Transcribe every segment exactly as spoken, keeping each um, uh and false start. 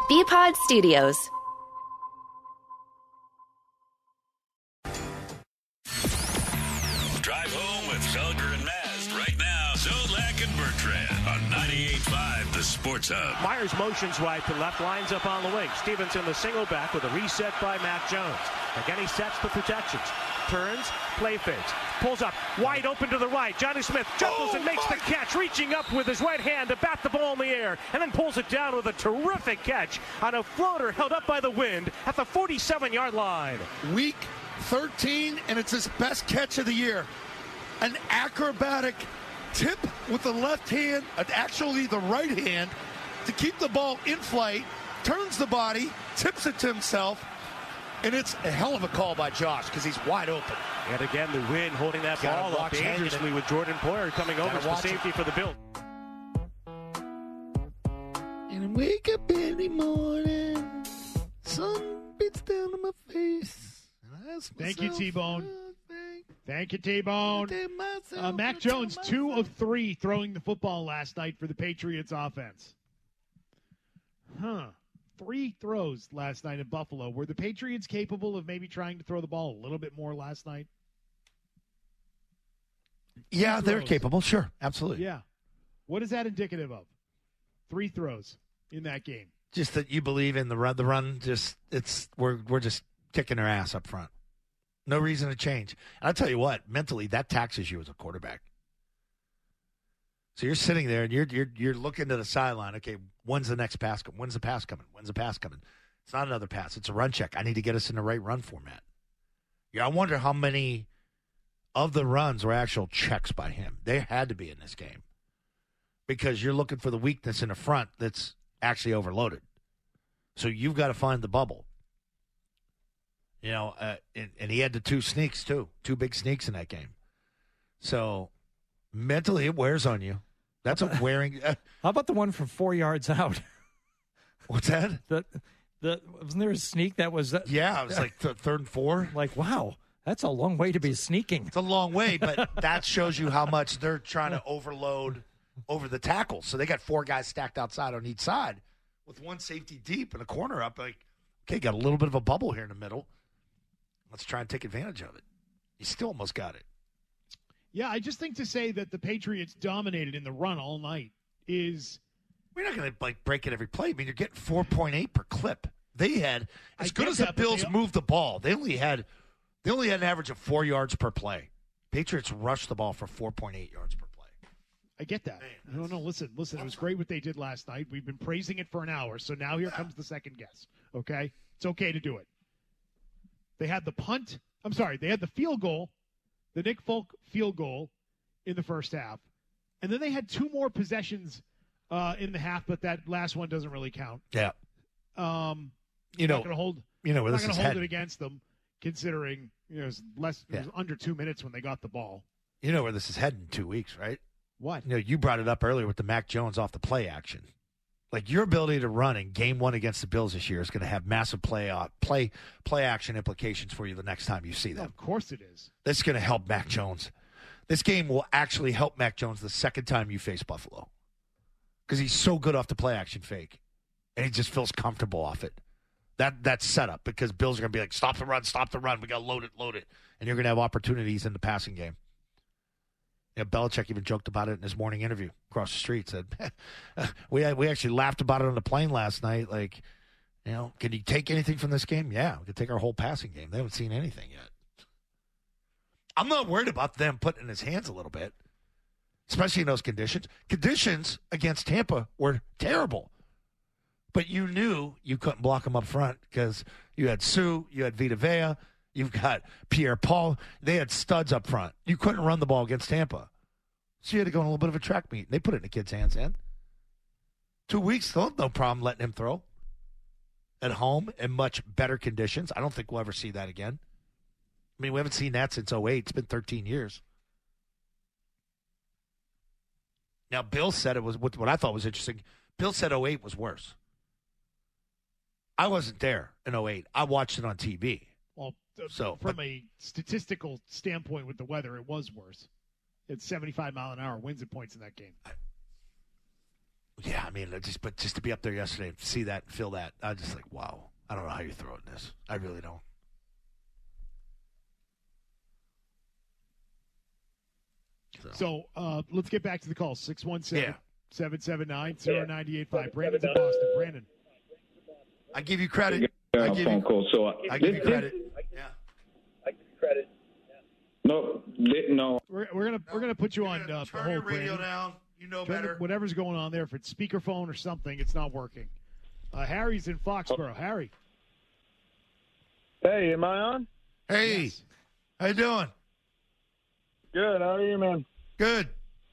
B-Pod Studios. Drive home with Felger and Mast right now. Zolak and Bertrand on ninety-eight point five, the Sports Hub. Myers motions right to left, lines up on the wing. Stevenson the single back with a reset by Mac Jones. Again, he sets the protections. Turns, play fakes, pulls up, wide open to the right. Johnny Smith jumbles oh and makes my. the catch, reaching up with his right hand to bat the ball in the air, and then pulls it down with a terrific catch on a floater held up by the wind at the forty-seven-yard line. Week thirteen, and it's his best catch of the year. An acrobatic tip with the left hand, actually the right hand, to keep the ball in flight, turns the body, tips it to himself. And it's a hell of a call by Josh because he's wide open. And again, the wind holding that ball up dangerously with Jordan Poyer coming over for safety it. for the Bills. And I wake up every morning, sun beats down on my face. And I ask Thank you, T-Bone. Thank, Thank you, T-Bone. Uh, Mac Jones, two of three throwing the football last night for the Patriots offense. Huh. Three throws last night in Buffalo. Were the Patriots capable of maybe trying to throw the ball a little bit more last night? Yeah, they're capable. Sure. Absolutely. Yeah. What is that indicative of? Three throws in that game. Just that you believe in the run. The run just, it's, we're, we're just kicking their ass up front. No reason to change. And I'll tell you what, mentally, that taxes you as a quarterback. So you're sitting there and you're you're you're looking to the sideline. Okay, when's the next pass coming? When's the pass coming? When's the pass coming? It's not another pass. It's a run check. I need to get us in the right run format. Yeah, I wonder how many of the runs were actual checks by him. They had to be in this game because you're looking for the weakness in the front that's actually overloaded. So you've got to find the bubble. You know, uh, and, and he had the two sneaks too, two big sneaks in that game. So mentally, it wears on you. That's a wearing. Uh, How about the one from four yards out? What's that? The, the wasn't there a sneak that was? Uh, yeah, it was like th- third and four. Like, wow, that's a long way to be sneaking. It's a long way, but that shows you how much they're trying to overload over the tackles. So they got four guys stacked outside on each side with one safety deep and a corner up. Like, okay, got a little bit of a bubble here in the middle. Let's try and take advantage of it. You still almost got it. Yeah, I just think to say that the Patriots dominated in the run all night is... We're not going to like break it every play. I mean, you're getting four point eight per clip. They had, as I good as that, the Bills they... moved the ball, they only had they only had an average of four yards per play. Patriots rushed the ball for four point eight yards per play. I get that. Man, no, no, listen, listen. It was great what they did last night. We've been praising it for an hour, so now here yeah. comes the second guess, okay? It's okay to do it. They had the punt. I'm sorry, they had the field goal. The Nick Folk field goal in the first half. And then they had two more possessions uh, in the half, but that last one doesn't really count. Yeah. Um, you know, not going to hold, you know, not going to hold head. it against them, considering you know, it was less, yeah. it was under two minutes when they got the ball. You know where this is heading in two weeks, right? What? You know, you brought it up earlier with the Mac Jones off the play action. Like your ability to run in game one against the Bills this year is going to have massive play uh, play play action implications for you the next time you see them. Oh, of course it is. This is going to help Mac Jones. This game will actually help Mac Jones the second time you face Buffalo because he's so good off the play action fake, and he just feels comfortable off it. That that's set up because Bills are going to be like, stop the run, stop the run. We got to load it, load it, and you're going to have opportunities in the passing game. Yeah, Belichick even joked about it in his morning interview across the street. Said, we we actually laughed about it on the plane last night. Like, you know, can you take anything from this game? Yeah, we can take our whole passing game. They haven't seen anything yet. I'm not worried about them putting in his hands a little bit, especially in those conditions. Conditions against Tampa were terrible. But you knew you couldn't block them up front because you had Sue, you had Vita Vea, you've got Pierre-Paul. They had studs up front. You couldn't run the ball against Tampa. So you had to go on a little bit of a track meet. They put it in the kid's hands, in. Two weeks, they'll have no problem letting him throw at home in much better conditions. I don't think we'll ever see that again. I mean, we haven't seen that since oh eight. It's been thirteen years. Now, Bill said it was, what I thought was interesting, Bill said oh eight was worse. I wasn't there in oh eight. I watched it on T V. Well, so, from but, a statistical standpoint with the weather, it was worse. It's seventy-five mile an hour winds and points in that game. Yeah, I mean, just but just to be up there yesterday and see that and feel that, I was just like, wow. I don't know how you're throwing this. I really don't. So, so uh, let's get back to the call. six one seven, Yeah. seven seven nine, zero nine eight five. Brandon's in Boston. Brandon. I give you credit. Uh, I give phone you, call. So I give you credit. Yeah. I give you credit. No, no. We're, we're gonna we're gonna put you on uh, Turn hold, your radio Brandon. down. You know Turn better. it- whatever's going on there, if it's speakerphone or something, it's not working. Uh, Harry's in Foxborough. Harry. Hey, am I on? Hey, Yes. how you doing? Good. How are you, man? Good.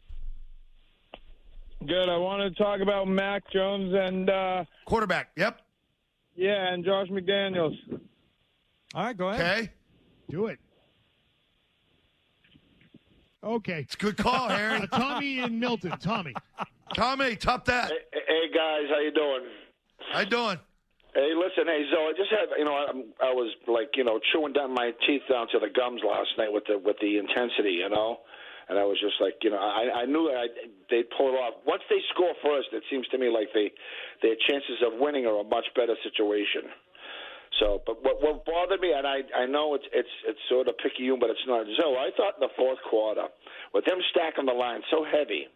Good. I want to talk about Mac Jones and uh, Quarterback. Yep. yeah, and Josh McDaniels. All right, go ahead. Okay. Do it. Okay. It's a good call, Uh, Harry. Tommy in Milton. Tommy. Tommy, top that. Hey, hey guys, how you doing? How you doing? Hey, listen, hey Zoe, I just had you know I, I was like you know chewing down my teeth down to the gums last night with the with the intensity, you know, and I was just like you know I I knew I, they'd pull it off. Once they score first, it seems to me like they their chances of winning are a much better situation. So, but what what bothered me, and I I know it's it's it's sort of picayune, but it's not. Zoe, I thought in the fourth quarter with them stacking the line so heavy.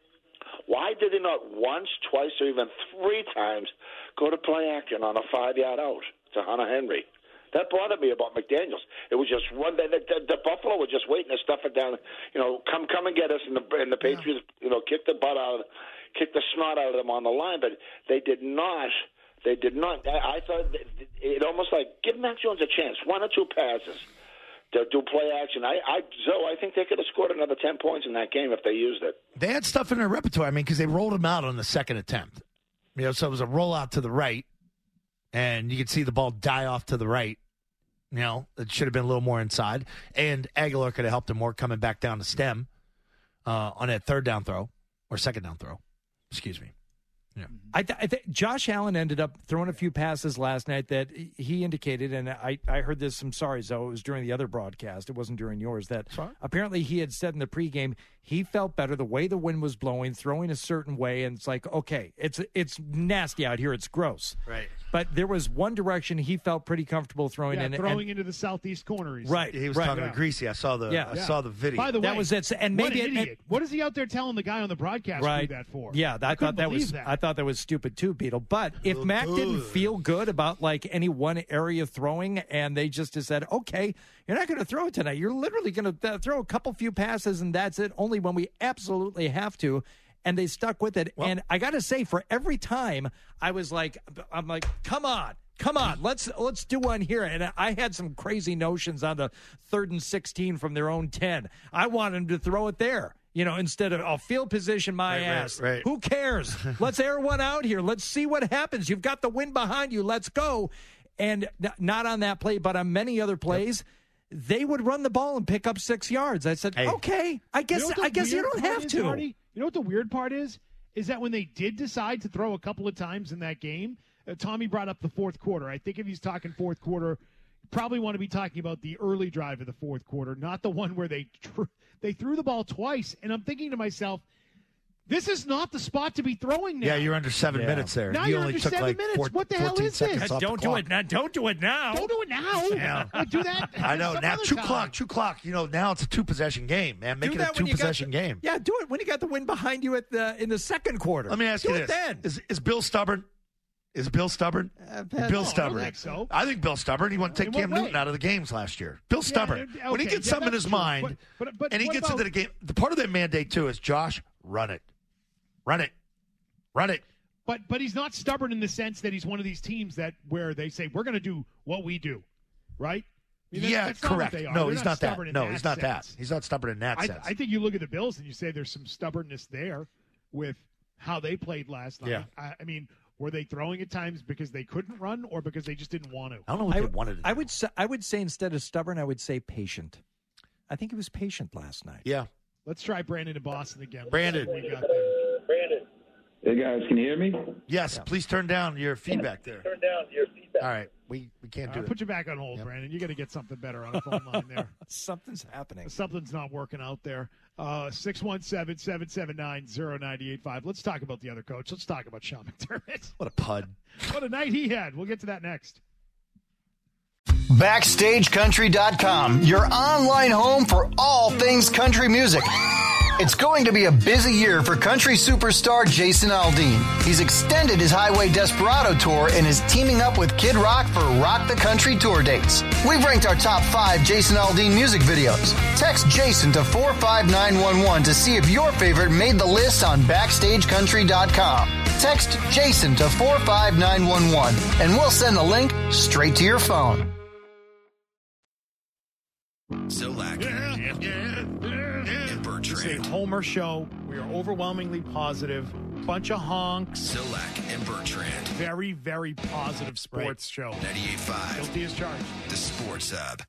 Why did they not once, twice, or even three times go to play action on a five-yard out to Hunter Henry? That bothered me about McDaniels. It was just one. The, the, the Buffalo was just waiting to stuff it down. You know, come come and get us, and the and the Patriots, you know, kick the butt out, of, kick the snot out of them on the line. But they did not. They did not. I, I thought it almost like give Mac Jones a chance, one or two passes. To do play action. I, I, Zoe, I think they could have scored another ten points in that game if they used it. They had stuff in their repertoire. I mean, because they rolled him out on the second attempt. You know, so it was a rollout to the right, and you could see the ball die off to the right. You know, it should have been a little more inside. And Aguilar could have helped him more coming back down the stem uh, on that third down throw or second down throw. Excuse me. Yeah. I, th- I think Josh Allen ended up throwing a few passes last night that he indicated, and I, I heard this. I'm sorry, Zoe. It was during the other broadcast. It wasn't during yours. That Sorry? apparently he had said in the pregame he felt better the way the wind was blowing, throwing a certain way, and it's like, okay, it's it's nasty out here. It's gross. Right. But there was one direction he felt pretty comfortable throwing Yeah, in. throwing and, into the southeast corner. He's right. He was right. talking Yeah. to Greasy. I saw the Yeah. I Yeah. saw the video. By the way, That was it. And what maybe an it- idiot. What is he out there telling the guy on the broadcast Right. to do that for? Yeah, I, I thought that was that. I thought that was stupid too, Beetle. But if Look Mac didn't good. feel good about like any one area throwing, and they just said, okay, you're not going to throw it tonight. You're literally going to uh, throw a couple few passes, and that's it. Only when we absolutely have to. And they stuck with it. Well, and I got to say, for every time, I was like, I'm like, come on. Come on, let's let's do one here. And I had some crazy notions on the third and sixteen from their own ten. I wanted them to throw it there, you know, instead of I'll field position my Right, right, ass. right. Who cares? Let's air one out here. Let's see what happens. You've got the wind behind you. Let's go. And n- not on that play, but on many other plays, they would run the ball and pick up six yards. I said, Hey. okay, I guess You know what the I guess you weird don't part have is, to. Marty? You know what the weird part is? Is that when they did decide to throw a couple of times in that game, uh, Tommy brought up the fourth quarter. I think if he's talking fourth quarter, you probably want to be talking about the early drive of the fourth quarter, not the one where they tr- they threw the ball twice. And I'm thinking to myself, this is not the spot to be throwing now. Yeah, you're under seven Yeah. minutes there. Now you you're only under took seven like minutes. four, What the hell fourteen is seconds this? off the Don't do clock. it now. Don't do it now. Don't do it now. Yeah. Like, do that. I know. some Now other two time. clock, two clock. You know, now it's a two possession game, man. Make Do it that a two when you got possession the- game. Yeah, do it when you got the wind behind you at the in the second quarter. Let me ask do you it this: then. is, is Bill stubborn? Is Bill stubborn? Uh, Bill I don't stubborn. think so. I think Bill's stubborn. He wanted to take In what Cam way? Newton out of the games last year. Bill's stubborn. Yeah, when he okay, gets yeah, something in that's his true. mind, But- but- but and he what gets about- into the game, the part of that mandate too is Josh, run it, run it, run it. But but he's not stubborn in the sense that he's one of these teams that where they say we're going to do what we do, right? I mean, that's- yeah, that's not what correct. they are. No, They're he's not that. stubborn in No, he's not that. sense. He's not stubborn in that I, sense. I think you look at the Bills and you say there's some stubbornness there with how they played last night. Yeah. I, I mean, were they throwing at times because they couldn't run or because they just didn't want to? I don't know what I, they wanted to do. I would say, I would say instead of stubborn, I would say patient. I think he was patient last night. Yeah. Let's try Brandon in Boston again. Let's Brandon. see what we got there. Brandon, Hey guys, can you hear me? Yes. Please turn down your feedback there. turn down your feedback. All right. We we We can't Uh, do it. put you back on hold, Yep. Brandon. You got to get something better on a phone line there. Something's happening. Something's not working out there. Uh, six one seven, seven seven nine, zero nine eight five. Let's talk about the other coach. Let's talk about Sean McDermott. What a pud. What a night he had. We'll get to that next. Backstage Country dot com, your online home for all things country music. It's going to be a busy year for country superstar Jason Aldean. He's extended his Highway Desperado tour and is teaming up with Kid Rock for Rock the Country tour dates. We've ranked our top five Jason Aldean music videos. Text Jason to four five nine one one to see if your favorite made the list on Backstage Country dot com. Text Jason to four five nine one one and we'll send the link straight to your phone. Zolak Yeah, yeah, yeah, and It's a Bertrand. Homer show. We are overwhelmingly positive. Bunch of honks. Zolak and Bertrand. Very, very positive sports show. ninety-eight point five. Guilty as charged. The Sports Hub.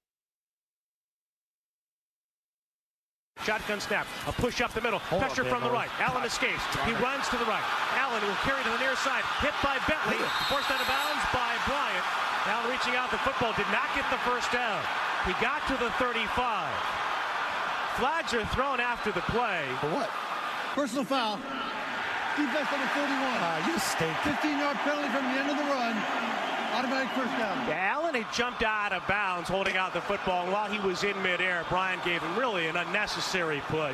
Shotgun snap, a push up the middle, pressure from the right. Allen escapes. He runs to the right. Allen will carry to the near side, hit by Bentley, forced out of bounds by Bryant. Allen reaching out the football, did not get the first down. He got to the thirty-five. Flags are thrown after the play. For what? Personal foul. Defense number forty-one. Uh, you stink. fifteen-yard penalty from the end of the run. Automatic first down. Yeah, Allen had jumped out of bounds holding out the football, and while he was in midair, Bryant gave him really an unnecessary push.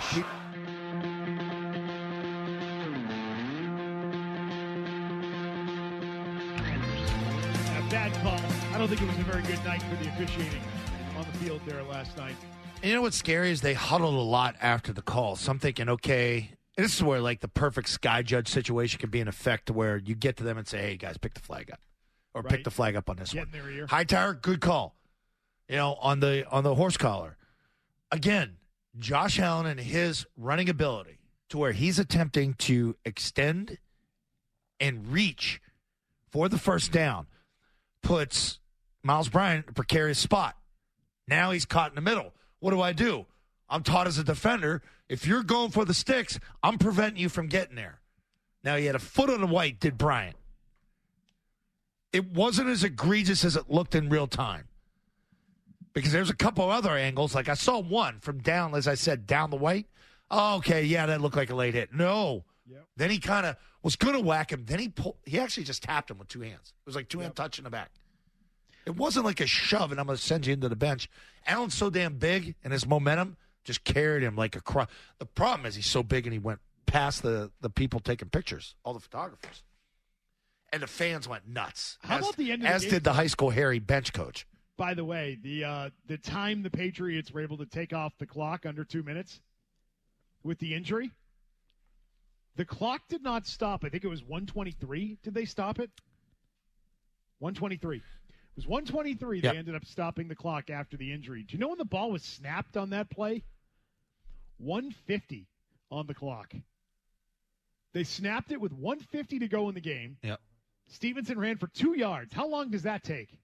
A bad call. I don't think it was a very good night for the officiating on the field there last night. And you know what's scary is they huddled a lot after the call. So I'm thinking, okay, this is where like the perfect sky judge situation can be in effect to where you get to them and say, hey, guys, pick the flag up. Or Right. pick the flag up on this Get one. in their ear. Hightower, good call. You know, on the on the horse collar. Again, Josh Allen and his running ability to where he's attempting to extend and reach for the first down puts Miles Bryant in a precarious spot. Now he's caught in the middle. What do I do? I'm taught as a defender, if you're going for the sticks, I'm preventing you from getting there. Now he had a foot on the white, did Bryant. It wasn't as egregious as it looked in real time. Because there's a couple other angles. Like I saw one from down, as I said, down the white. Oh, okay, yeah, that looked like a late hit. No. Yep. Then he kind of was going to whack him. Then he pulled. He actually just tapped him with two hands. It was like two-hand Yep. touch in the back. It wasn't like a shove, and I'm going to send you into the bench. Allen's so damn big, and his momentum just carried him like a cross. The problem is he's so big, and he went past the, the people taking pictures, all the photographers. And the fans went nuts. How as, about the end of the As game? did the high school Harry bench coach. By the way, the uh, the time the Patriots were able to take off the clock under two minutes with the injury, the clock did not stop. I think it was one twenty-three. Did they stop it? one twenty-three. It was one twenty-three. Yep. They ended up stopping the clock after the injury. Do you know when the ball was snapped on that play? one fifty on the clock. They snapped it with one fifty to go in the game. Yep. Stevenson ran for two yards. How long does that take?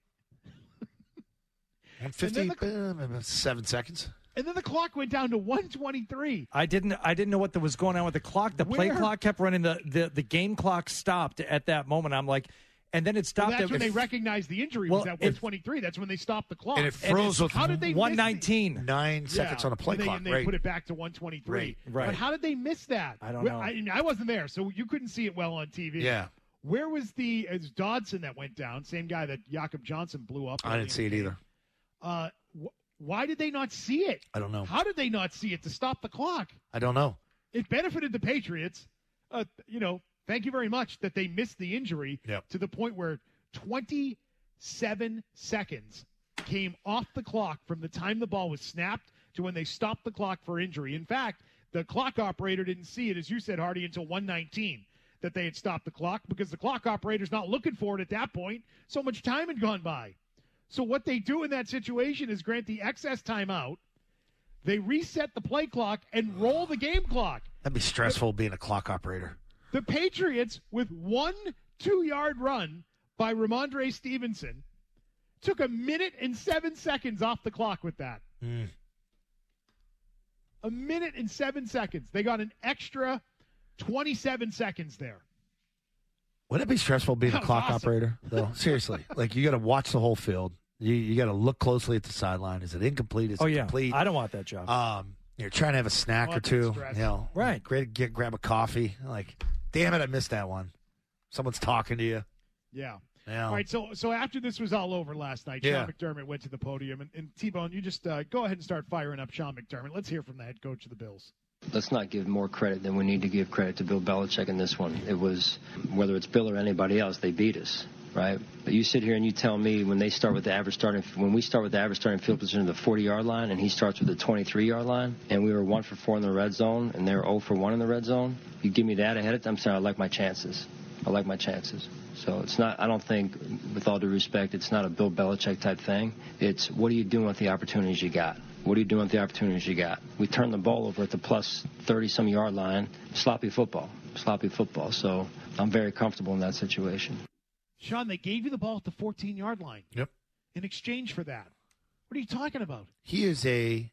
one fifty, And then uh, seven seconds. And then the clock went down to one twenty-three. I didn't. I didn't know what was going on with the clock. The play Where? clock kept running. The, the the game clock stopped at that moment. I'm like, and then it Well, stopped. that's at when they recognized the injury was Well, at if- one twenty-three. That's when they stopped the clock. And it froze with How did they one miss the- nineteen. nine seconds Yeah, on a play and they, clock. And they Right. put it back to one twenty-three. Right, right. But how did they miss that? I don't Well, know. I, I wasn't there, so you couldn't see it well on T V. Yeah. Where was the it was Dodson that went down? Same guy that Jakob Johnson blew up. I early didn't in see the it game. either. Uh, wh- why did they not see it? I don't know. How did they not see it to stop the clock? I don't know. It benefited the Patriots. Uh, you know, thank you very much that they missed the injury Yep. to the point where twenty-seven seconds came off the clock from the time the ball was snapped to when they stopped the clock for injury. In fact, the clock operator didn't see it, as you said, Hardy, until one nineteen that they had stopped the clock because the clock operator's not looking for it at that point. So much time had gone by. So what they do in that situation is grant the excess timeout. They reset the play clock and roll the game clock. That'd be stressful being a clock operator. The Patriots, with one two-yard run by Ramondre Stevenson, took a minute and seven seconds off the clock with that. Mm. A minute and seven seconds. They got an extra twenty-seven seconds there. Wouldn't it be stressful being a That was clock awesome. operator, though? Seriously. Like, you got to watch the whole field. You, you got to look closely at the sideline. Is it incomplete? Is Oh, it yeah. complete? I don't want that job. Um, you're trying to have a snack Oh, or that's two. stressful. You know, Right. Great, get grab a coffee. Like, damn it, I missed that one. Someone's talking to you. Yeah. Yeah. All right, so so after this was all over last night, Yeah. Sean McDermott went to the podium, and, and T-Bone, you just uh, go ahead and start firing up Sean McDermott. Let's hear from the head coach of the Bills. Let's not give more credit than we need to give credit to Bill Belichick in this one. It was, whether it's Bill or anybody else, they beat us, right? But you sit here and you tell me when they start with the average starting, when we start with the average starting field position of the forty-yard line, and he starts with the twenty-three-yard line, and we were one for four in the red zone, and they were zero for one in the red zone. You give me that ahead of time, I'm saying I like my chances. I like my chances. So it's not, I don't think, with all due respect, it's not a Bill Belichick type thing. It's what are you doing with the opportunities you got? What are you doing with the opportunities you got? We turned the ball over at the plus thirty-some yard line. Sloppy football. Sloppy football. So I'm very comfortable in that situation. Sean, they gave you the ball at the fourteen-yard line. Yep. In exchange for that. What are you talking about? He is a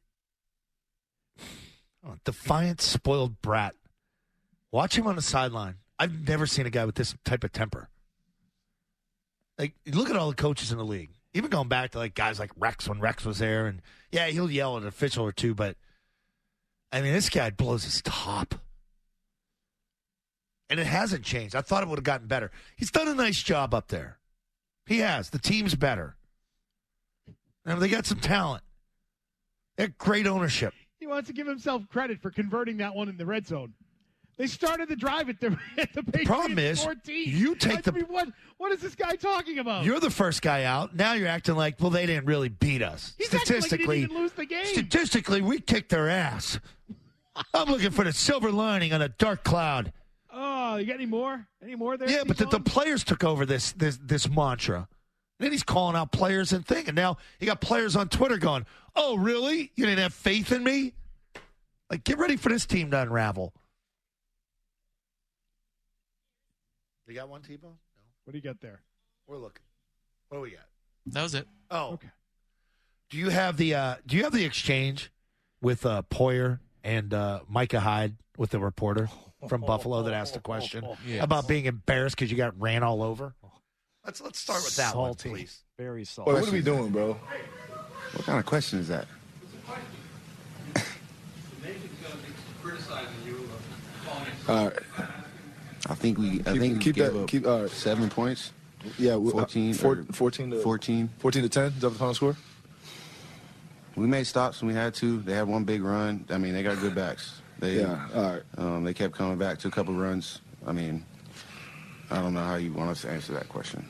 oh, defiant, spoiled brat. Watch him on the sideline. I've never seen a guy with this type of temper. Like, look at all the coaches in the league. Even going back to, like, guys like Rex when Rex was there. And, yeah, he'll yell at an official or two, but, I mean, this guy blows his top. And it hasn't changed. I thought it would have gotten better. He's done a nice job up there. He has. The team's better. And they got some talent. They have great ownership. He wants to give himself credit for converting that one in the red zone. They started the drive at the, at the Patriots Problem is, fourteen. you take I the- mean, what, what is this guy talking about? You're the first guy out. Now you're acting like, well, they didn't really beat us. He's acting like he didn't Statistically, even lose the game. statistically, we kicked their ass. I'm looking for the silver lining on a dark cloud. Oh, you got any more? Any more there? Yeah, but the, the T-Bone? players took over this this this mantra. And then he's calling out players and thinking. Now you got players on Twitter going, "Oh, really? You didn't have faith in me?" Like, get ready for this team to unravel. You got one, T-Bone? No. What do you got there? We're looking. What do we got? That was it. Oh, Okay. Do you have the uh, Do you have the exchange with uh, Poyer and uh, Micah Hyde with the reporter from Buffalo that asked the question Yes. about being embarrassed because you got ran all over? Let's let's start with that Salty. one, please. Very salty. What are we doing, bro? What kind of question is that? All right. I think we. I Keep- think we keep gave that- up keep- all right. seven points. Yeah, we, fourteen. Four, or fourteen to fourteen. fourteen to ten. Is that the final score? We made stops when we had to. They had one big run. I mean, they got good backs. They, Yeah. All right. Um, they kept coming back to a couple runs. I mean, I don't know how you want us to answer that question.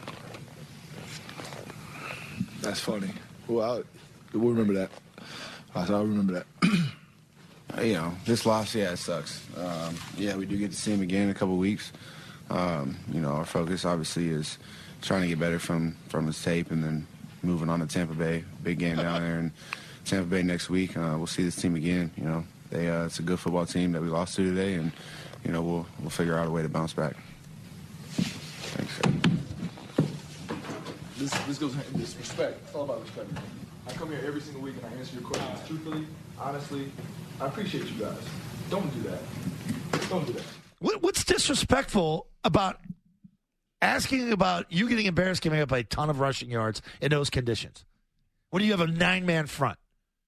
That's funny. Well, I, we'll remember that. I'll remember that. Uh, You know, this loss, yeah, it sucks. Um, yeah, we do get to see him again in a couple weeks. Um, you know, our focus obviously is trying to get better from, from his tape and then moving on to Tampa Bay. Big game down there in Tampa Bay next week. Uh, we'll see this team again. You know, they uh, it's a good football team that we lost to today, and, you know, we'll we'll figure out a way to bounce back. Thanks. This, this goes in this respect. It's all about respect. I come here every single week and I answer your questions truthfully, honestly. I appreciate you guys. Don't do that. Don't do that. What, what's disrespectful about asking about you getting embarrassed giving up a ton of rushing yards in those conditions? When you have a nine-man front?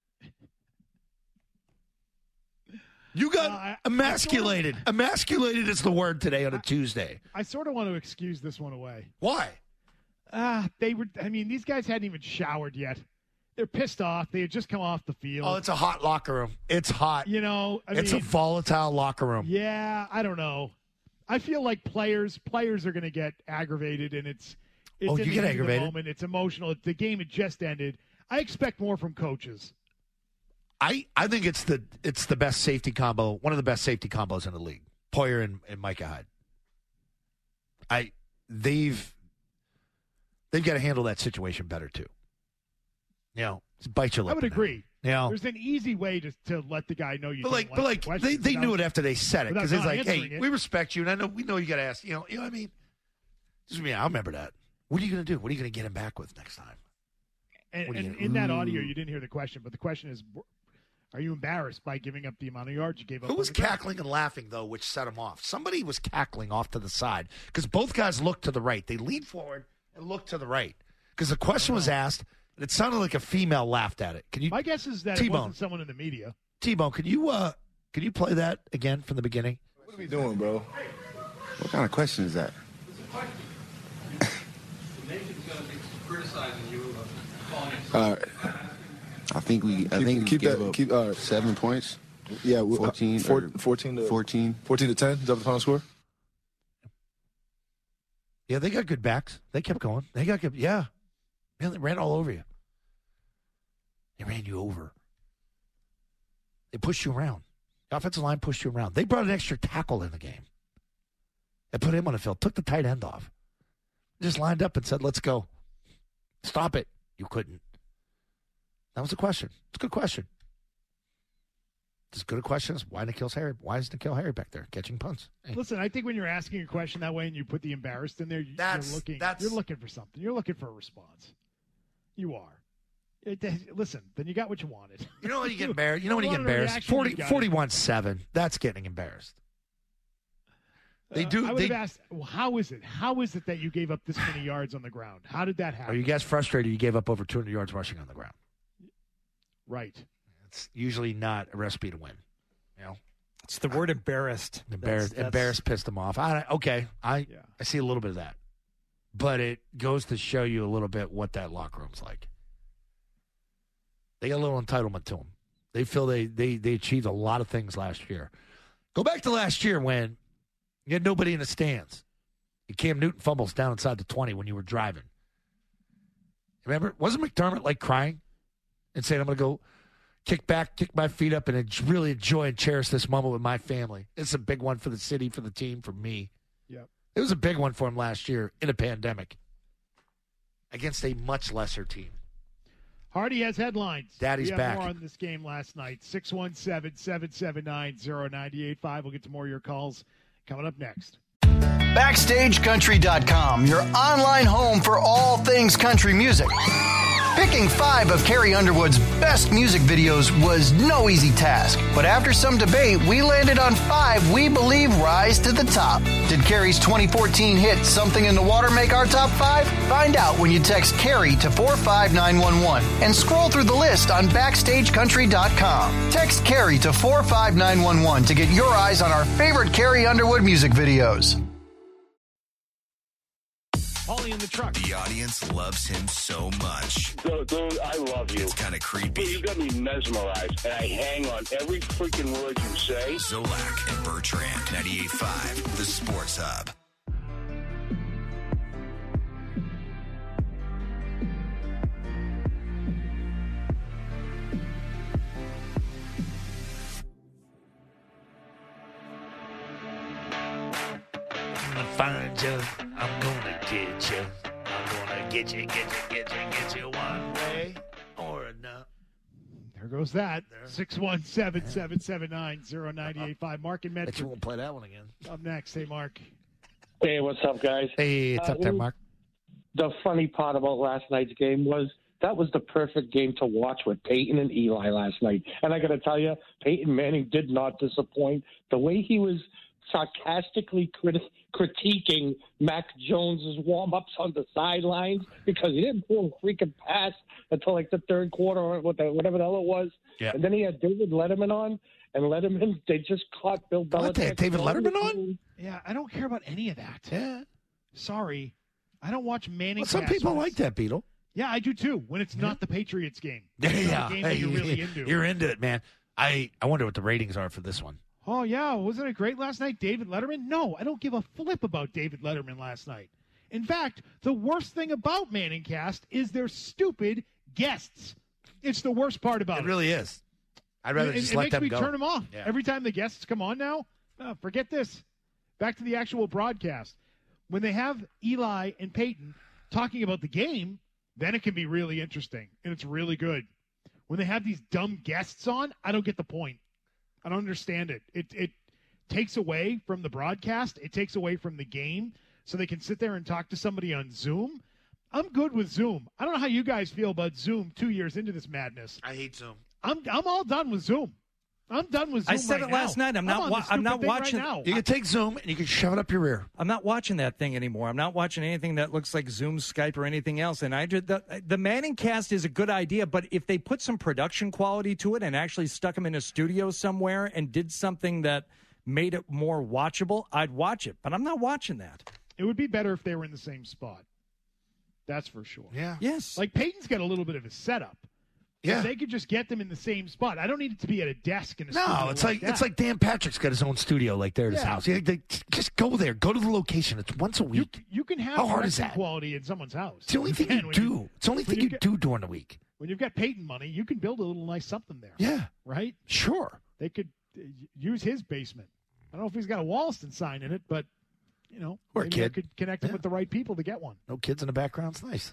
You got Uh, I- emasculated. I sort of- Emasculated is the word today on a Tuesday. I sort of want to excuse this one away. Why? Ah, they were. I mean, these guys hadn't even showered yet. They're pissed off. They had just come off the field. Oh, it's a hot locker room. It's hot. You know, I it's mean, a volatile locker room. Yeah, I don't know. I feel like players players are going to get aggravated, and it's it's Oh, in you the get heat of the aggravated? moment. It's emotional. The game had just ended. I expect more from coaches. I, I think it's the it's the best safety combo, one of the best safety combos in the league. Poyer and, and Micah Hyde. I they've they've got to handle that situation better too. You know, just bite your lip. I would in that. agree. You know, There's an easy way to to let the guy know you. but don't like, like but the like question they, they without- knew it after they said it because without it's not like, hey, answering it. we respect you, and I know we know you got to ask. You know, you know what I mean? Just me, I remember that. What are you going to do? What are you going to get him back with next time? And, What do and you- in that audio, you didn't hear the question, but the question is, Are you embarrassed by giving up the amount of yards you gave up? Who was cackling and laughing, though, which set him off? Somebody was cackling off to the side because both guys looked to the right. They leaned forward and looked to the right because the question was asked, and it sounded like a female laughed at it. Can you? My guess is that T-Bone. it wasn't someone in the media. T-Bone, can you uh, can you play that again from the beginning? What are we doing, bro? What kind of question is that? The nation's going to be criticizing you of calling it. All right. I think we. I Keep- think we keep gave that- up keep- all right. seven points. Yeah, we- fourteen. four- or fourteen to fourteen. fourteen to ten. Is that the final score? Yeah, they got good backs. They kept going. They got good. Yeah, man, they ran all over you. They ran you over. They pushed you around. The offensive line pushed you around. They brought an extra tackle in the game. They put him on the field. Took the tight end off. Just lined up and said, "Let's go." Stop it. You couldn't. That was the question. It's a good question. It's as good a question as why N'Keal Harry. Why is N'Keal Harry back there catching punts? Hey. Listen, I think when you're asking a question that way and you put the embarrassed in there, you- That's- you're looking. that's- You're looking for something. You're looking for a response. You are. It, listen, then you got what you wanted. You know when you get embarrassed? You know when you get wanted a embarrassed? reaction, forty, you got it. forty-one seven. That's getting embarrassed. They do. Uh, I would they, have asked, well, how is it? How is it that you gave up this many yards on the ground? How did that happen? Are you guys frustrated you gave up over two hundred yards rushing on the ground? Right. It's usually not a recipe to win. You know, It's the word embarrassed. embarrassed, That's- that's- embarrassed pissed them off. I, okay, I I see a little bit of that, but it goes to show you a little bit what that locker room's like. They got a little entitlement to them. They feel they they they achieved a lot of things last year. Go back to last year when you had nobody in the stands. And Cam Newton fumbles down inside the twenty when you were driving. Remember, wasn't McDermott like crying and saying, "I'm going to go kick back, kick my feet up, and en- really enjoy and cherish this moment with my family"? It's a big one for the city, for the team, for me. Yep. It was a big one for him last year in a pandemic against a much lesser team. Hardy has headlines. Daddy's we have back. more on this game last night. six one seven, seven seven nine, zero nine eight five. We'll get to more of your calls coming up next. Backstage Country dot com, your online home for all things country music. Picking five of Carrie Underwood's best music videos was no easy task, but after some debate, we landed on five we believe rise to the top. Did Carrie's twenty fourteen hit Something in the Water make our top five? Find out when you text Carrie to four five nine one one and scroll through the list on Backstage Country dot com. Text Carrie to four five nine one one to get your eyes on our favorite Carrie Underwood music videos. Paulie in the truck. The audience loves him so much. Dude, dude, I love you. It's kind of creepy. Dude, you got me mesmerized, and I hang on every freaking word you say. Zolak and Bertrand, ninety-eight point five, the Sports Hub. I'm gonna find you. I'm gonna get you. I'm gonna get you, get you, get you, get you one way or another. There goes that. six one seven, seven seven nine, zero nine eight five. Mark and Bet Medford. you won't play that one again. Up next. Hey, Mark. Hey, what's up, guys? Hey, it's Uh, up there, Mark. The funny part about last night's game was that was the perfect game to watch with Peyton and Eli last night. And I got to tell you, Peyton Manning did not disappoint. The way he was sarcastically criti- critiquing Mac Jones's warm-ups on the sidelines because he didn't throw a freaking pass until like the third quarter or whatever the hell it was. Yeah. And then he had David Letterman on, and Letterman, they just caught Bill Belichick. What, they had David Letterman on? Yeah, I don't care about any of that. Yeah. Sorry. I don't watch Manning. Well, some cast people when like it's- that, Beetle. Yeah, I do too. When it's not the Patriots game. Yeah, It's not yeah. a game Hey, that you're really into. You're into it, man. I, I wonder what the ratings are for this one. Oh, yeah. Wasn't it great last night, David Letterman? No, I don't give a flip about David Letterman last night. In fact, the worst thing about Manning Cast is their stupid guests. It's the worst part about it. It really is. I'd rather it, just it let makes them me go. turn them off. Yeah. Every time the guests come on now, oh, forget this. Back to the actual broadcast. When they have Eli and Peyton talking about the game, then it can be really interesting, and it's really good. When they have these dumb guests on, I don't get the point. I don't understand it. It it takes away from the broadcast. It takes away from the game, so they can sit there and talk to somebody on Zoom. I'm good with Zoom. I don't know how you guys feel about Zoom two years into this madness. I hate Zoom. I'm I'm all done with Zoom. I'm done with Zoom I said right it last now. night. I'm not. on Wa- the I'm not stupid thing watching. Right now. You can take Zoom and you can shove it up your rear. I'm not watching that thing anymore. I'm not watching anything that looks like Zoom, Skype, or anything else. And I did the the Manning cast is a good idea, but if they put some production quality to it and actually stuck them in a studio somewhere and did something that made it more watchable, I'd watch it. But I'm not watching that. It would be better if they were in the same spot. That's for sure. Yeah. Yes. Like Peyton's got a little bit of a setup. Yeah. If they could just get them in the same spot. I don't need it to be at a desk in a No, studio it's like, that. it's like Dan Patrick's got his own studio like there at his Yeah. house. Yeah, they, just go there. Go to the location. It's once a week. You can have How hard is production that? quality in someone's house. It's the only thing can you when do. It's the only when thing you get- do during the week. When you've got Peyton money, you can build a little nice something there. Yeah. Right? Sure. They could uh, use his basement. I don't know if he's got a Walston sign in it, but, you know, Or a maybe kid. I could connect him Yeah. with the right people to get one. No kids in the background. It's nice.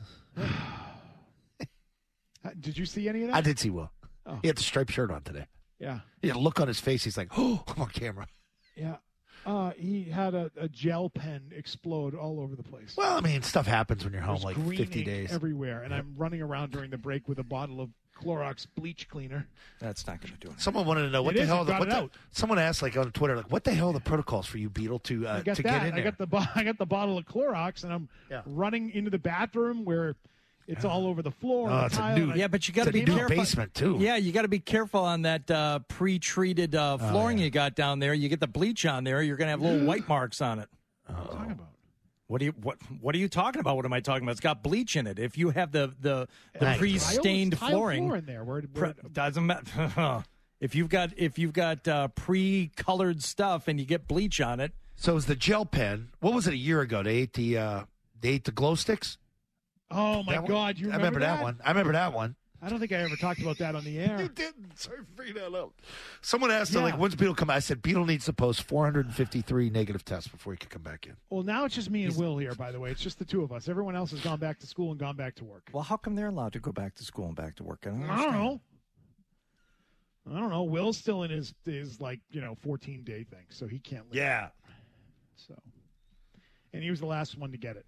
Uh, Did you see any of that? I did see Will. Oh. He had the striped shirt on today. Yeah. He had a look on his face. He's like, oh, I'm on camera. Yeah. Uh, he had a, a gel pen explode all over the place. Well, I mean, stuff happens when you're home There's like green fifty ink days. everywhere, and I'm running around during the break with a bottle of Clorox bleach cleaner. That's not going to do it. Someone wanted to know what It the is, hell. you The, got what it the, out. someone asked like on Twitter, like, what the hell are the protocols for you, Beetle, to uh, I got to that. get in I there? got the bo- I got the bottle of Clorox, and I'm Yeah. running into the bathroom where it's all over the floor. Oh, and the it's a tile, new- and I- Yeah, but you got to It's a be new careful. basement, too. Yeah, you got to be careful on that uh, pre-treated uh, flooring yeah. you got down there. You get the bleach on there, you're going to have little white marks on it. What are you talking about? What do you what What are you talking about? What am I talking about? It's got bleach in it. If you have the the, the Nice. pre-stained Tile- tile flooring, floor in there. Where, pre- where, doesn't matter. if you've got if you've got uh, pre-colored stuff and you get bleach on it, So it was the gel pen. What was it a year ago? They ate the uh, they ate the glow sticks. oh my That one? God! You I remember, remember that one. I remember that one. I don't think I ever talked about that on the air. You didn't. Sorry for bringing that up. Someone asked, Yeah. like, when's Beetle come back? I said, Beetle needs to post four hundred fifty-three negative tests before he can come back in. Well, now it's just me and Will here. By the way, it's just the two of us. Everyone else has gone back to school and gone back to work. well, how come they're allowed to go back to school and back to work? I don't, I don't understand. know. I don't know. Will's still in his his like you know fourteen day thing, so he can't leave. Yeah. So, and he was the last one to get it.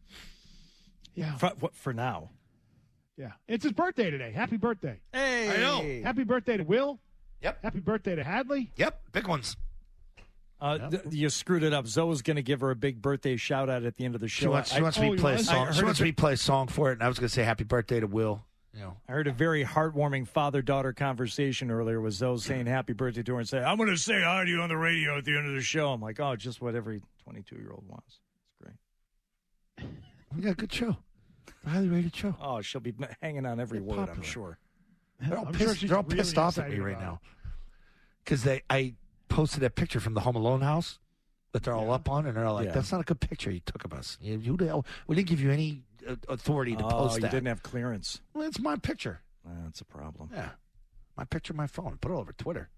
Yeah. For, what, for now. Yeah. It's his birthday today. Happy birthday. Hey, I know. Happy birthday to Will. Yep. Happy birthday to Hadley. Yep. Big ones. Uh, th- you screwed it up. Zoe's going to give her a big birthday shout out at the end of the show. She wants, she I- wants me oh, to he play a was? I song. heard She a wants bit- me to play a song for it, and I was going to say happy birthday to Will. You know. I heard a very heartwarming father-daughter conversation earlier with Zoe saying happy birthday to her and saying, I'm going to say hi to you on the radio at the end of the show. I'm like, oh, just what every twenty-two-year-old wants. It's great. We got a good show. A highly rated show. Oh, she'll be hanging on every They're word, I'm popular. sure. They're all I'm pissed, sure she's they're all really pissed off at excited me right about now. Because they, I posted that picture from the Home Alone house that they're all Yeah. up on, and they're all like, Yeah. that's not a good picture you took of us. You, you, the hell- we didn't give you any uh, authority to Oh, post you that. didn't have clearance. Well, it's my picture. Uh, that's a problem. Yeah. My picture, my phone. Put it all over Twitter.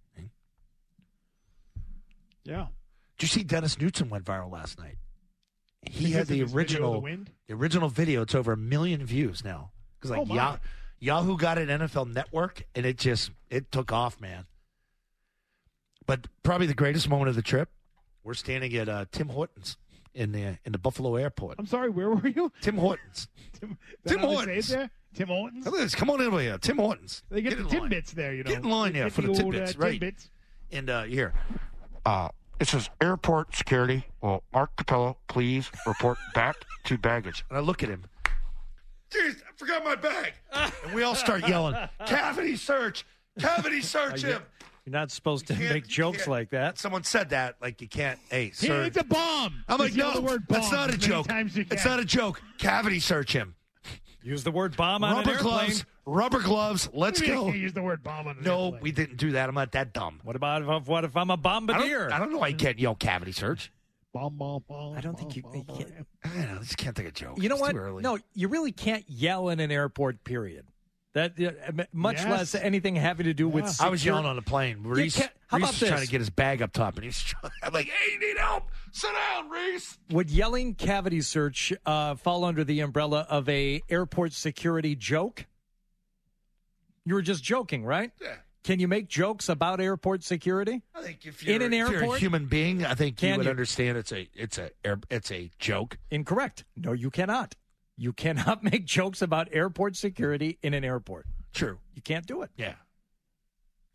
Yeah. Did you see Dennis Knudsen went viral last night? He Because had of the his video of the original, wind? the original video. It's over a million views now. Because like Oh, my. Yah- Yahoo got it, N F L Network, and it just it took off, man. But probably the greatest moment of the trip. We're standing at uh, Tim Hortons in the in the Buffalo airport. I'm sorry, where were you? Tim Hortons. Tim, Tim how they say it Hortons. there? Tim Hortons? Look at this. Come on over here. Tim Hortons. They get, in the line. tidbits there, you know. Get in line there Get for the old, tidbits, uh, right. tidbits. And uh, here, uh, it says airport security. Well, Mark Capello, please report back to baggage. And I look at him. Jeez, I forgot my bag. And we all start yelling, cavity search, cavity search him. You're not supposed to can't- make you jokes can't- like that. Someone said that, like you can't, hey, He sir. needs a bomb. I'm like, Just yell no, the word that's bomb not a as many joke. times you It's can. not a joke. Cavity search him. Use the word bomb on Rubber an airplane. gloves, rubber gloves. Let's What do you mean go. you can't use the word bomb on an No, airplane? we didn't do that. I'm not that dumb. What about if, what if I'm a I bombardier? don't, I don't know why you can't yell cavity search. Bomb, bomb, bomb. I don't think you- bomb, you bomb, can't- I don't know. I just can't think of jokes. You know It's what? Too early. No, you really can't yell in an airport. Period. That uh, much Yes. less anything having to do with. Yeah. Secure- I was yelling on the plane. Reese, can't- how Reese about was this? trying to get his bag up top, and he's trying, I'm like, "Hey, you need help? Sit down, Reese." Would yelling cavity search uh, fall under the umbrella of a airport security joke? You were just joking, right? Yeah. Can you make jokes about airport security? I think if you're, In an if you're a airport? human being, I think you Can would you? understand it's a it's a air, it's a joke. Incorrect. No, you cannot. You cannot make jokes about airport security in an airport. True. You can't do it. Yeah.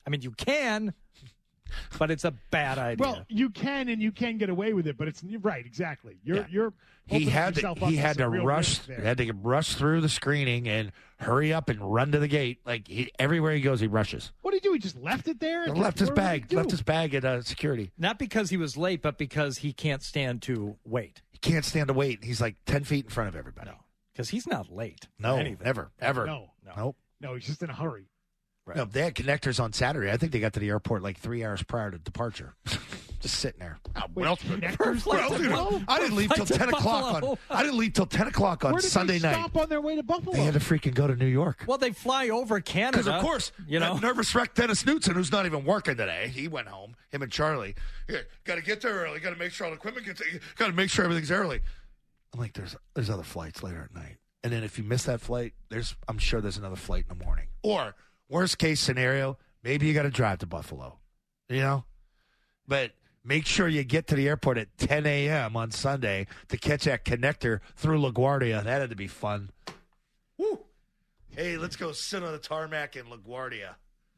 I mean, you can, but it's a bad idea. Well, you can and you can get away with it, but it's right. Exactly. You're Yeah. you're. He opening had to, yourself up he had to some real rush risk there. had to rush through the screening and hurry up and run to the gate. Like he, everywhere he goes, he rushes. What did he do? He just left it there. He Just- left his what did he bag. do? Left his bag at uh, security. Not because he was late, but because he can't stand to wait. He can't stand to wait. He's like ten feet in front of everybody. Because he's not late. No, Anything. never, ever. No, no, Nope. no. He's just in a hurry. Right. No, they had connectors on Saturday. I think they got to the airport like three hours prior to departure. Just sitting there. Oh, Wait, well, connectors well, to dude, Buffalo? I didn't leave till Flight to ten o'clock on. Buffalo. I didn't leave till ten o'clock on Where did Sunday they night. stop on their way to Buffalo? They had to freaking go to New York. Well, they fly over Canada. Because, of course, you know. that nervous wreck Dennis Knutson, who's not even working today, he went home, him and Charlie. Yeah, got to get there early. Got to make sure all the equipment gets there. Got to make sure everything's early. I'm like, there's there's other flights later at night. And then if you miss that flight, there's I'm sure there's another flight in the morning. Or, worst case scenario, maybe you got to drive to Buffalo. You know? But make sure you get to the airport at ten a.m. on Sunday to catch that connector through LaGuardia. That had to be fun. Woo! Hey, let's go sit on the tarmac in LaGuardia.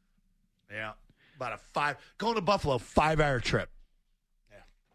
Yeah. About a five, going to Buffalo, five-hour trip. Yeah.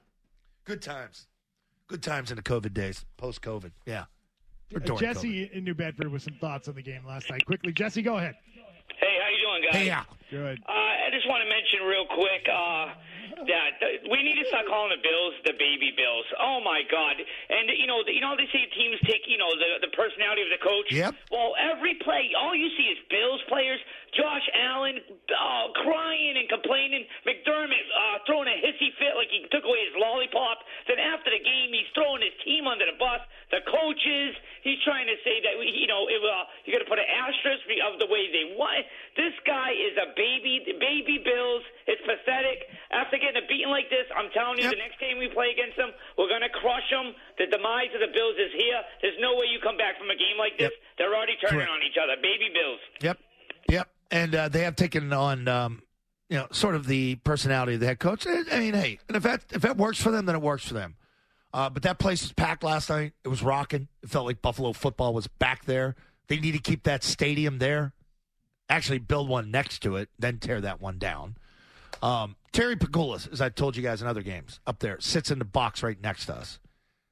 Good times. Good times in the COVID days, post-COVID. Yeah. Or Uh, during Jesse in New Bedford with some thoughts on the game last night. Quickly, Jesse, go ahead. Hey, how you doing, guys? Hey, yeah. Good. Uh, I just want to mention real quick uh, that uh, we need to start calling the Bills the baby Bills. Oh my God! And you know, you know, they say teams take you know the the personality of the coach. Yep. Well, every play, all you see is Bills players. Josh Allen uh, crying and complaining. McDermott uh, throwing a hissy fit like he took away his lollipop. Then after the game, he's throwing his team under the bus. The coaches, he's trying to say that you know it, uh, you got to put an asterisk of the way they want. This guy is a baby, baby Bills. It's pathetic. After getting a beating like this, I'm telling you, Yep. the next game we play against them, we're going to crush them. The demise of the Bills is here. There's no way you come back from a game like this. Yep. They're already turning Correct. on each other. Baby Bills. Yep. Yep. And uh, they have taken on, um, you know, sort of the personality of the head coach. I I mean, hey, and if that if that works for them, then it works for them. Uh, but that place was packed last night. It was rocking. It felt like Buffalo football was back there. They need to keep that stadium there. Actually, build one next to it, then tear that one down. Um, Terry Pegulas, as I told you guys in other games, up there, sits in the box right next to us.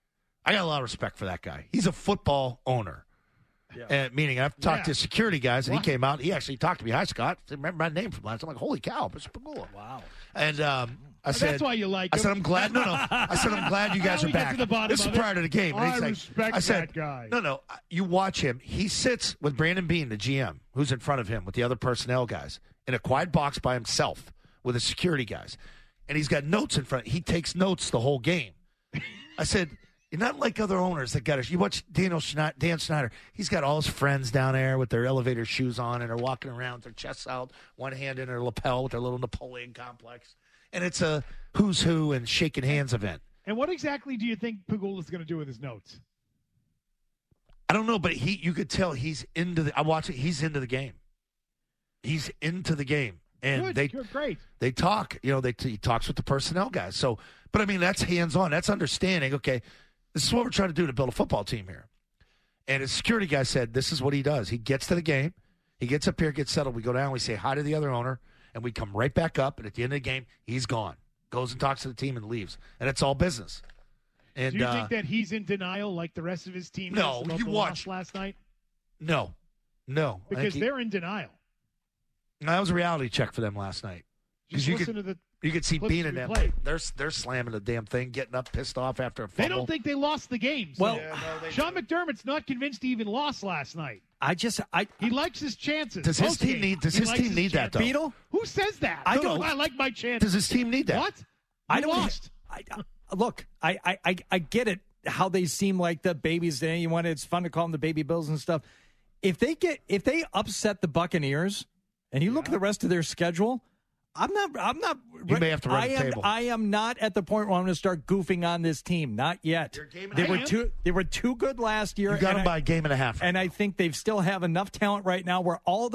I got a lot of respect for that guy. He's a football owner. Yeah. And meaning I've talked Yeah. to security guys, and What? he came out. He actually talked to me. Hi, Scott. I remember my name from last. I'm like, holy cow, Mister Pagula. Wow. And um, I Oh, said, that's why you like I him. said, I'm glad. No, no. I said, I'm glad you guys Now are we get back. to the bottom This is of it. prior to the game. And I he's like, respect I said, that guy. no, no. You watch him. He sits with Brandon Bean, the G M, who's in front of him with the other personnel guys, in a quiet box by himself with the security guys, and he's got notes in front. He takes notes the whole game. I said, you're not like other owners that got it. You watch Daniel Schne- Dan Snyder. He's got all his friends down there with their elevator shoes on, and they're walking around with their chests out, one hand in their lapel with their little Napoleon complex. And it's a who's who and shaking hands event. And what exactly do you think Pagula's going to do with his notes? I don't know, but he you could tell he's into the I watch it, he's into the game. He's into the game. And Good, they good, great. they talk, you know, they he talks with the personnel guys. So, but I mean, that's hands-on. That's understanding, okay, this is what we're trying to do to build a football team here. And his security guy said, this is what he does. He gets to the game. He gets up here, gets settled. We go down, we say hi to the other owner, and we come right back up. And at the end of the game, he's gone. Goes and talks to the team and leaves. And it's all business. And Do you uh, think that he's in denial like the rest of his team No, is about you the watch- loss last night? no, no. I think Because he- they're in denial. that was a reality check for them last night. Just Because you listen could, to the you could see clips Bean we and them. played. They're, they're slamming the damn thing, getting up, pissed off after a fumble. They don't think they lost the game. So Well, Yeah, no, they Sean McDermott's not convinced he even lost last night. I just I He likes his chances. Does his Post-game, team need- does he his likes team need that, chances. though? Beetle. Who says that? I No, don't- no, I like my chances. Does his team need that? What? I You don't lost. I, I, look, I, I, I, I get it. How they seem like the babies. They you want it's fun to call them the baby Bills and stuff. If they get if they upset the Buccaneers, and you look at the rest of their schedule, I'm not. I'm not. You may have to run I the am. table. I am not at the point where I'm going to start goofing on this team. Not yet. They I were am. too. They were too good last year. You got and them I- by a game and a half. and I think they've still have enough talent right now where all the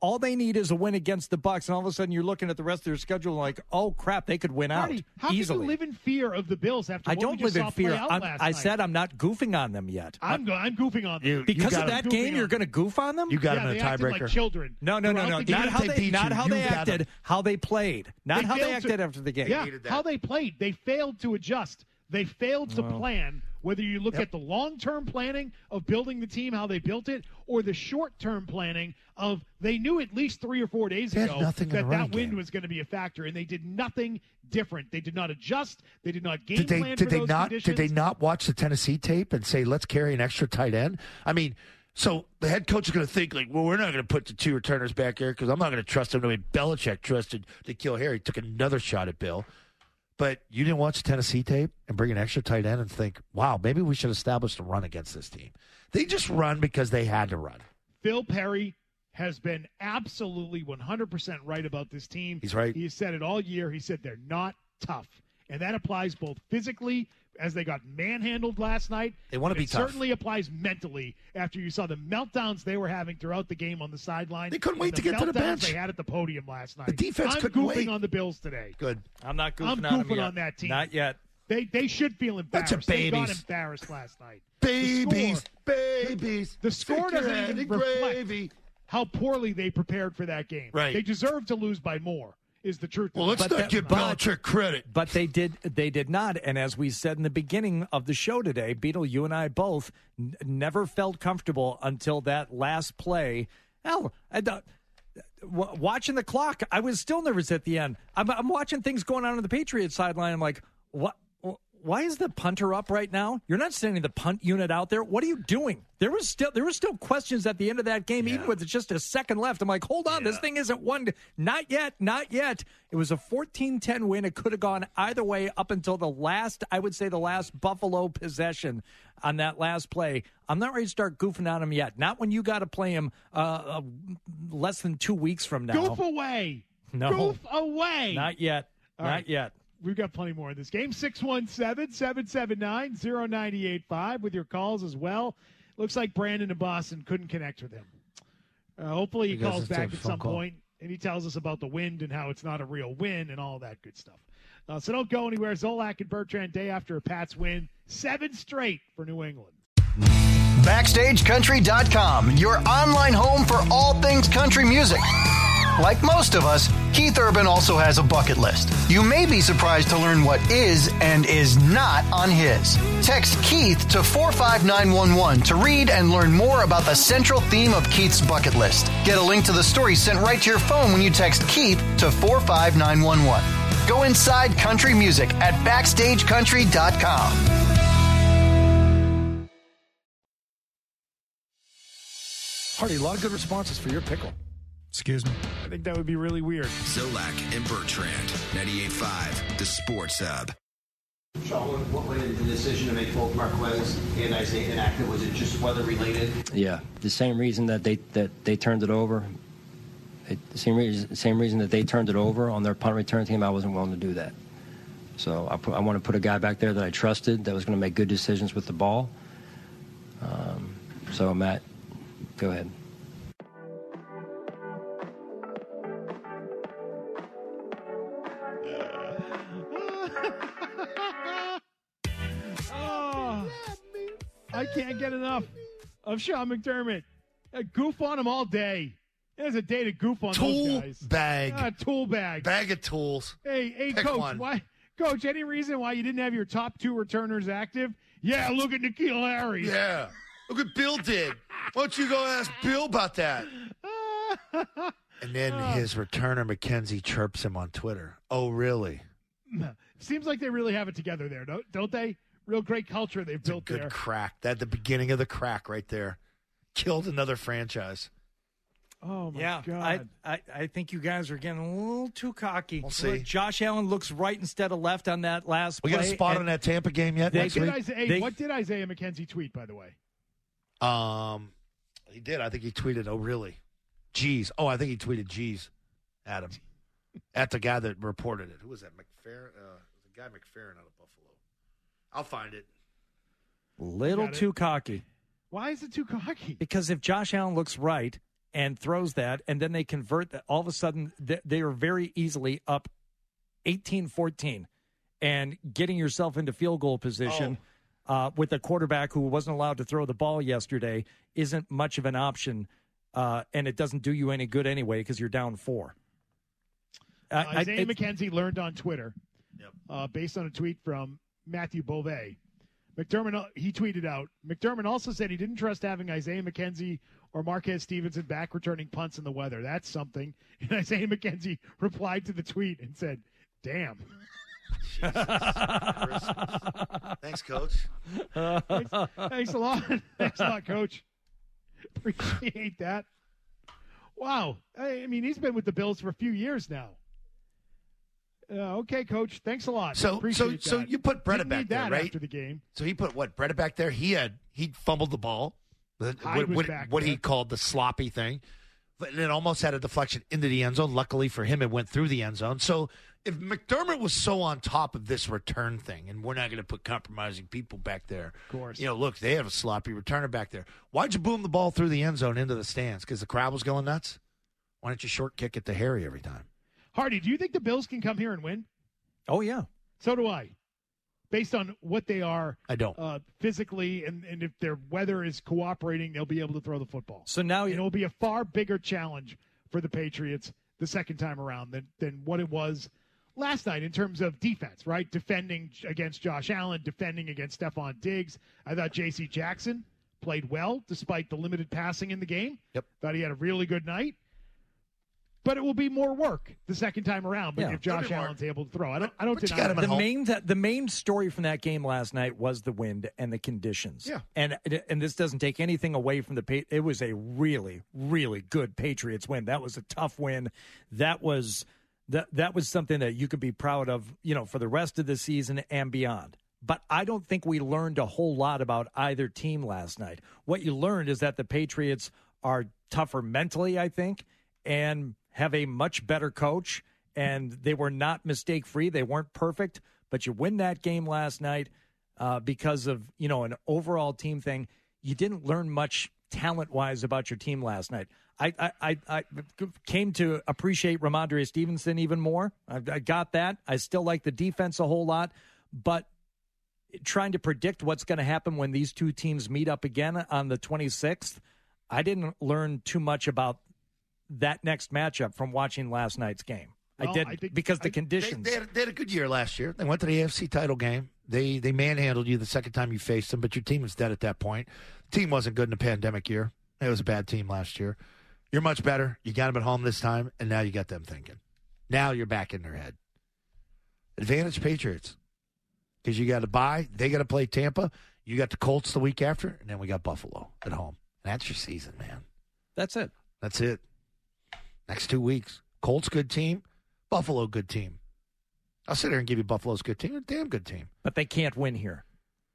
all they need is a win against the Bucks, and all of a sudden you're looking at the rest of their schedule like, oh crap, they could win Marty, out how easily. can you live in fear of the Bills after I what don't we just live in saw fear. play out I'm, last I night? said I'm not goofing on them yet. I'm go- I'm goofing on them. You- because you of got that game, you're going to goof on them. You got yeah, them in they a acted tiebreaker. like children. No, no, no, throughout no. the game. Not if how they they, beat not you, how you they got acted. them. How they played. Not They how they failed to- acted after the game. Yeah, hated that. how they played. They failed to adjust. They failed to Well. plan, whether you look Yep. at the long-term planning of building the team, how they built it, or the short-term planning of they knew at least three or four days They had ago nothing in that the that running wind game. was going to be a factor, and they did nothing different. They did not adjust. They did not game Did they plan did for they those not conditions. did they not watch the Tennessee tape and say let's carry an extra tight end? I mean, so the head coach is going to think like, well, we're not going to put the two returners back here because I'm not going to trust him the way Belichick trusted to kill Harry. He took another shot at Bill. But you didn't watch the Tennessee tape and bring an extra tight end and think, wow, maybe we should establish a run against this team. They just run because they had to run. Phil Perry has been absolutely one hundred percent right about this team. He's right. He has said it all year. He said they're not tough. And that applies both physically, as they got manhandled last night. They want to and be it tough. certainly applies mentally after you saw the meltdowns they were having throughout the game on the sideline. They couldn't and wait to the get to the meltdowns bench. They had at the podium last night. The defense I'm couldn't goofing wait. on the Bills today. Good. I'm not goofing I'm on them goofing yet. on that team. Not yet. They they should feel Bunch of embarrassed. They got babies. embarrassed last night. Babies, The babies. The score Stick your doesn't head even in reflect gravy. how poorly they prepared for that game. Right. They deserve to lose by more, is the truth. Well, let's But not that- give but- Belichick credit. But they did. They did not. And as we said in the beginning of the show today, Beetle, you and I both n- never felt comfortable until that last play. Hell, I, uh, w- watching the clock, I was still nervous at the end. I'm, I'm watching things going on on the Patriots sideline. I'm like, what? Why is the punter up right now? You're not sending the punt unit out there. What are you doing? There was still there were still questions at the end of that game, Yeah. even with just a second left. I'm like, hold on, this thing isn't won. Not yet, not yet. It was a fourteen ten win. It could have gone either way up until the last, I would say, the last Buffalo possession on that last play. I'm not ready to start goofing on him yet. Not when you got to play him uh, uh, less than two weeks from now. Goof away. No. Goof away. Not yet. All not right. yet. We've got plenty more in this game. six one seven, seven seven nine, zero nine eight five with your calls as well. Looks like Brandon in Boston couldn't connect with him. Uh, hopefully he You guys calls just did back a at phone some call. point and he tells us about the wind and how it's not a real win and all that good stuff. Uh, so don't go anywhere. Zolak and Bertrand, day after a Pats win. Seven straight for New England. Backstage Country dot com, your online home for all things country music. Like most of us, Keith Urban also has a bucket list. You may be surprised to learn what is and is not on his. Text Keith to four five nine one one to read and learn more about the central theme of Keith's bucket list. Get a link to the story sent right to your phone when you text Keith to four five nine one one. Go inside country music at Backstage Country dot com. Hardy, a lot of good responses for your pickle. Excuse me. I think that would be really weird. Zolak and Bertrand, ninety-eight point five, The Sports Hub. Sean, what went into the decision to make both Marquez and Isaiah inactive? Was it just weather related? Yeah, the same reason that they that they turned it over. It, the same reason, same reason that they turned it over on their punt return team. I wasn't willing to do that. So I, put, I want to put a guy back there that I trusted, that was going to make good decisions with the ball. Um, so Matt, go ahead. Oh, I can't get enough of Sean McDermott. I goof on him all day. There's a day to goof on Tool those guys. bag. Ah, tool bag. Bag of tools. Hey, hey, Pick coach. one. Why, coach? Any reason why you didn't have your top two returners active? Yeah, look at N'Keal Harry. Yeah. Look what Bill did. Why don't you go ask Bill about that? And then his returner, McKenzie, chirps him on Twitter. Oh, really? Seems like they really have it together there, don't, don't they? Real great culture they've It's a built good there. crack. That the beginning of the crack right there. Killed another franchise. Oh, my yeah, God. I, I, I think you guys are getting a little too cocky. We'll see. Josh Allen looks right instead of left on that last We play. got a spot and on that Tampa game yet they- next What did, week? Isaiah, hey, They- what did Isaiah McKenzie tweet, by the way? Um, he did. I think he tweeted, oh, really? Geez. Oh, I think he tweeted, geez, at him. At the guy that reported it. Who was that? McFerrin? Uh, the guy McFerrin out of Buffalo. I'll find it. Little Got it. too cocky. Why is it too cocky? Because if Josh Allen looks right and throws that, and then they convert that. All of a sudden, they are very easily up eighteen fourteen and getting yourself into field goal position oh. uh, with a quarterback who wasn't allowed to throw the ball yesterday isn't much of an option, uh, and it doesn't do you any good anyway because you're down four. Uh, Isaiah I, McKenzie learned on Twitter, yep. uh, based on a tweet from Matthew Beauvais. McDermott, he tweeted out, McDermott also said he didn't trust having Isaiah McKenzie or Marquez Stevenson back returning punts in the weather. That's something. And Isaiah McKenzie replied to the tweet and said, damn. Thanks, Coach. thanks, thanks a lot. Thanks a lot, Coach. Appreciate that. Wow. I, I mean, he's been with the Bills for a few years now. Uh, okay, Coach. Thanks a lot. So, Appreciate so, that. so you put Breda Didn't back need there, that right? After the game. So he put what? Breda back there. He had he fumbled the ball. The, Hyde what was what, back what there. he called the sloppy thing, but it almost had a deflection into the end zone. Luckily for him, it went through the end zone. So if McDermott was so on top of this return thing, and we're not going to put compromising people back there, of course. You know, look, they have a sloppy returner back there. Why'd you boom the ball through the end zone into the stands? Because the crowd was going nuts. Why don't you short kick it to Harry every time? Hardy, do you think the Bills can come here and win? Oh yeah. So do I. Based on what they are I don't. Uh, physically, and, and if their weather is cooperating, they'll be able to throw the football. So now it will be a far bigger challenge for the Patriots the second time around than, than what it was last night in terms of defense, right? Defending against Josh Allen, defending against Stephon Diggs. I thought J C Jackson played well despite the limited passing in the game. Yep. Thought he had a really good night. But it will be more work the second time around. But Yeah. if Josh Allen's able to throw, I don't. I don't But you deny got him that. at the home. main th- the main story from that game last night was the wind and the conditions. Yeah. And and this doesn't take anything away from the pa- it was a really really good Patriots win. That was a tough win. That was that that was something that you could be proud of, you know, for the rest of the season and beyond. But I don't think we learned a whole lot about either team last night. What you learned is that the Patriots are tougher mentally, I think, and have a much better coach, and they were not mistake-free. They weren't perfect, but you win that game last night uh, because of, you know, an overall team thing. You didn't learn much talent-wise about your team last night. I I, I, I came to appreciate Ramondre Stevenson even more. I, I got that. I still like the defense a whole lot, but trying to predict what's going to happen when these two teams meet up again on the twenty-sixth, I didn't learn too much about that next matchup from watching last night's game. Well, I did I think- because the I- conditions. They, they, had, they had a good year last year. They went to the A F C title game. They they manhandled you the second time you faced them, but your team was dead at that point. The team wasn't good in the pandemic year. It was a bad team last year. You're much better. You got them at home this time, and now you got them thinking. Now you're back in their head. Advantage Patriots. Because you got to bye. They got to play Tampa. You got the Colts the week after, and then we got Buffalo at home. That's your season, man. That's it. That's it. Next two weeks. Colts, good team. Buffalo, good team. I'll sit there and give you Buffalo's good team. A damn good team. But they can't win here.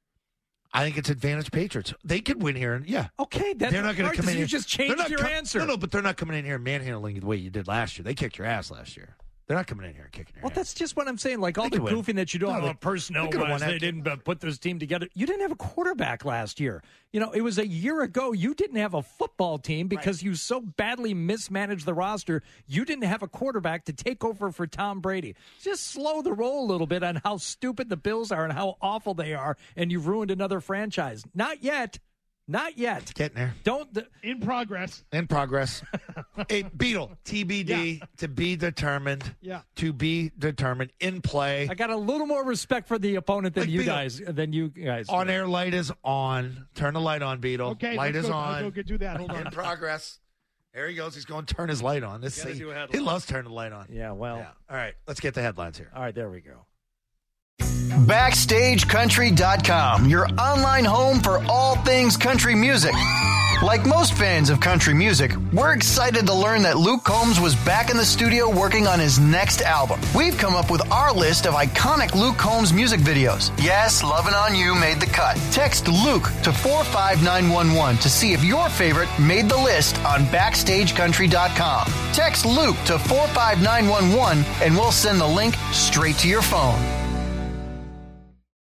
I think it's advantage Patriots. They could win here. And yeah. Okay. That's They're not going to come in You here. just They're changed not your com- answer. No, no, but they're not coming in here and manhandling you the way you did last year. They kicked your ass last year. They're not coming in here and kicking your Well, ass. that's just what I'm saying. Like all They the could win. goofing that you do No, on they- a personnel they could've won wise, that they game. didn't uh, put this team together. You didn't have a quarterback last year. You know, it was a year ago. You didn't have a football team because you so badly mismanaged the roster. You didn't have a quarterback to take over for Tom Brady. Just slow the roll a little bit on how stupid the Bills are and how awful they are, and you've ruined another franchise. Not yet. Not yet. Getting there. Don't. Th- In progress. In progress. Hey, Beetle, T B D, Yeah. to be determined. Yeah. To be determined. In play. I got a little more respect for the opponent than Like you Beetle. guys. Than you guys. do. On air light is on. Turn the light on, Beetle. Okay, light let's is go, on. I'll go do that. Hold In on. progress. There he goes. He's going to turn his light on. This Gotta he, do a headline. he loves turning the light on. Yeah, well. Yeah. All right. Let's get the headlines here. All right, there we go. Backstage Country dot com, your online home for all things country music. Like most fans of country music, we're excited to learn that Luke Combs was back in the studio working on his next album. We've come up with our list of iconic Luke Combs music videos. Yes, Lovin' On You made the cut. Text Luke to four five nine one one to see if your favorite made the list on Backstage Country dot com. Text Luke to four five nine one one and we'll send the link straight to your phone.